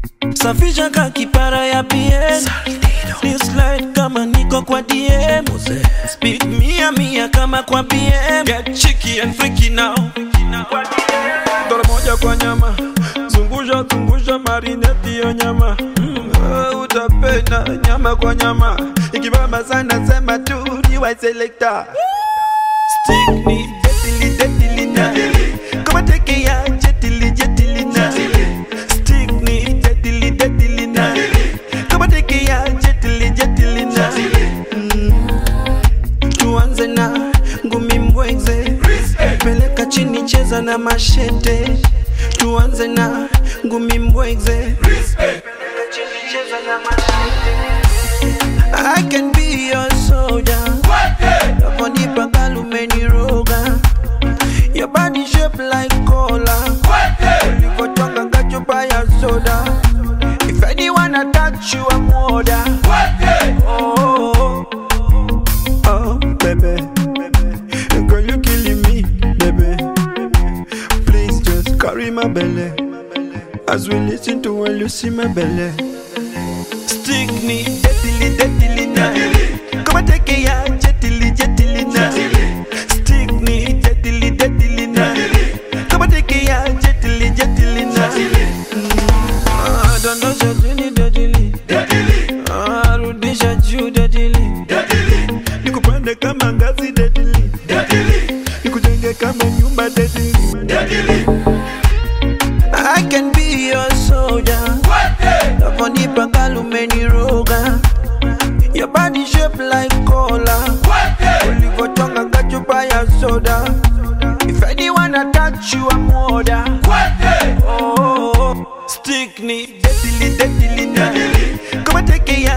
Safisha kakipara ya PM. This slide kama niko kwa DM. Speak mia kama kwa PM. Get cheeky and freaky now. Dole moja kwa nyama. Zungusha marineti yo nyama. Utapenda nyama kwa nyama. Ikibamba sana sema tu niwa selector. Stick ni jetili na. Kama teke ya jetili na. Stick ni jetili na. Kama teke ya jetili na. Tuanze na ngumi mbweze. Peleka chini cheza na mashete. Tuanze na ngumi mbweze. I can be your soldier. Naponipa kalumeni roga. Your body shape like cola. Ulivotonga kachupa ya soda. If anyone attacks you, I'm order. Oh, baby. Girl, you killing me, baby. Please just carry my belly. As we listen to when you see my belly. Stick me, jetili na. Come take ya jetili na. Stick me, jetili na. Come take ya jetili na. Dondosha chini dadili. Rudisha juu dadili. Nikupande kama ngazi dadili. Nikujenge kama nyumba dadili. I can be your soldier. Naponipa kalumeni roga. Your body shape like cola. Ulivotonga kachupa ya soda. If anyone attacks you, I'm order. Stick ni jetili na. Kama teke